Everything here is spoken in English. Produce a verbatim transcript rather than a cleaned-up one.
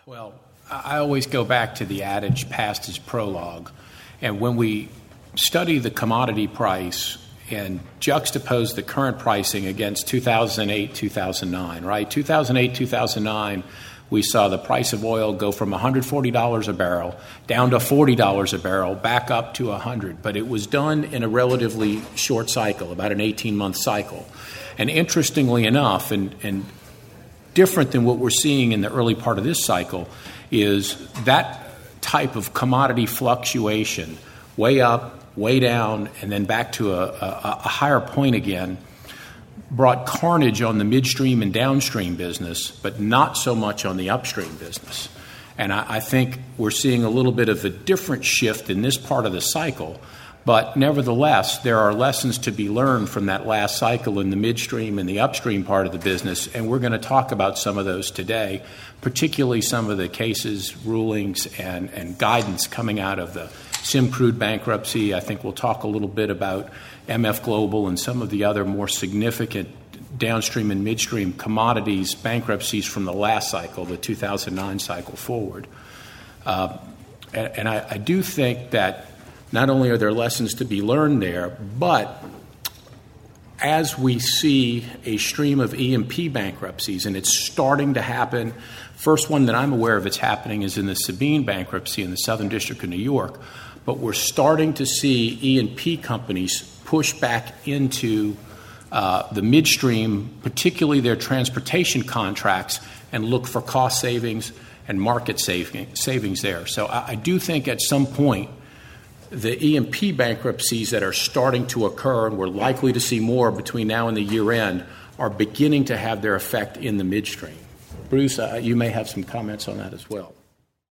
Well, I always go back to the adage, past is prologue. And when we study the commodity price and juxtapose the current pricing against two thousand eight, two thousand nine, right? two thousand eight, two thousand nine, we saw the price of oil go from one hundred forty dollars a barrel down to forty dollars a barrel, back up to one hundred dollars. But it was done in a relatively short cycle, about an eighteen-month cycle. And interestingly enough, and, and different than what we're seeing in the early part of this cycle, is that type of commodity fluctuation, way up, way down, and then back to a, a, a higher point again, brought carnage on the midstream and downstream business, but not so much on the upstream business. And I, I think we're seeing a little bit of a different shift in this part of the cycle. But nevertheless, there are lessons to be learned from that last cycle in the midstream and the upstream part of the business, and we're going to talk about some of those today, particularly some of the cases, rulings, and, and guidance coming out of the Syncrude bankruptcy. I think we'll talk a little bit about M F Global and some of the other more significant downstream and midstream commodities bankruptcies from the last cycle, the two thousand nine cycle forward. Uh, and and I, I do think that not only are there lessons to be learned there, but as we see a stream of E and P bankruptcies, and it's starting to happen, first one that I'm aware of it's happening is in the Sabine bankruptcy in the Southern District of New York, but we're starting to see E and P companies push back into uh, the midstream, particularly their transportation contracts, and look for cost savings and market saving, savings there. So I, I do think at some point the E and P bankruptcies that are starting to occur, and we're likely to see more between now and the year end, are beginning to have their effect in the midstream. Bruce, uh, you may have some comments on that as well.